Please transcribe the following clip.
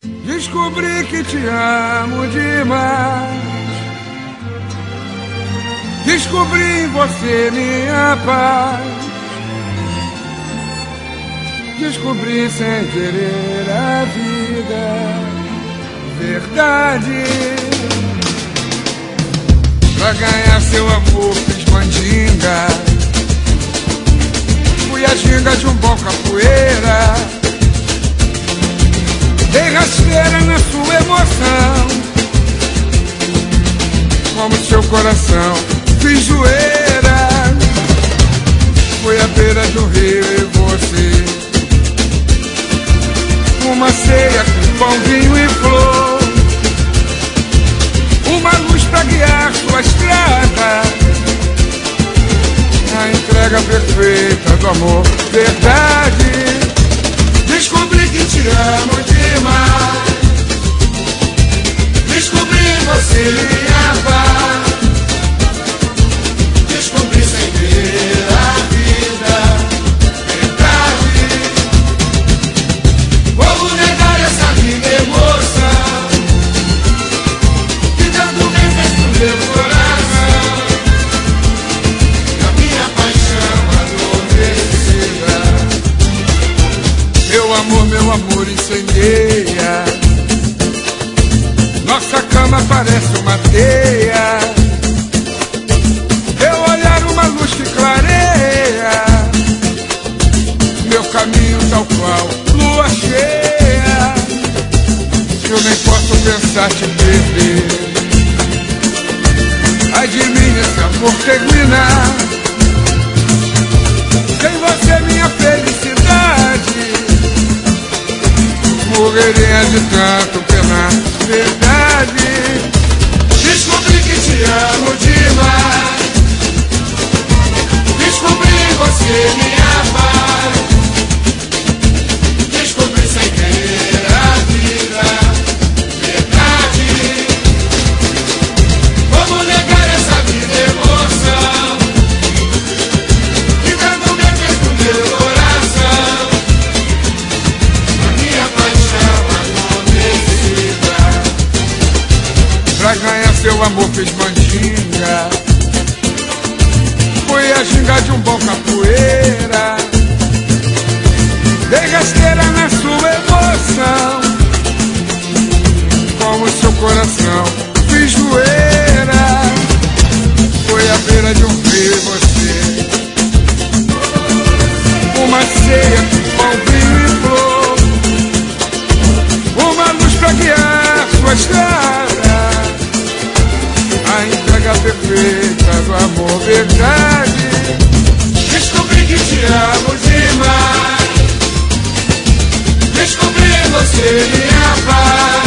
Descobri que te amo demais. Descobri em você minha paz. Descobri sem querer a vida, verdade. Pra ganhar seu amor fiz mandinga. Fui a ginga de um bom capoeira. Dei rasteira na sua emoção. Como seu coração fiz zoeira. Fui à beira do rio e você. Uma ceia com pão, vinho e flor. Uma luz pra guiar sua estrada. A entrega perfeita do amor, verdade. Descobri que te amo demais. Descobri em você minha paz. Descobri sem ver a vida, verdade. Como negar essa minha emoção que tanto bem fez pro meu coração? E a minha paixão adormecida. Meu amor incendeia. Nossa cama parece uma teia. Teu olhar uma luz que clareia. Meu caminho tal qual lua cheia. Eu nem posso pensar te perder. Ai de mim esse amor terminar. Sem você minha felicidade. Morreria de tanto penar, verdade. Descobri que te amo demais. Descobri em você minha paz. Descobri sem querer a vida, verdade. Como negar essa vida emoção que tanto me fez pro meu coração? A minha paixão adormecida. Pra ganhar seu amor fiz mandinga. Fui a ginga de um bom capoeira. Dei rasteira na sua emoção. Como seu coração fiz zoeira. Foi à beira de um rio você. Uma ceia com pão, vinho e flor. Uma luz pra guiar sua estrada. A entrega perfeita do amor, verdade. Descobri que te amo demais. Descobri em você minha paz.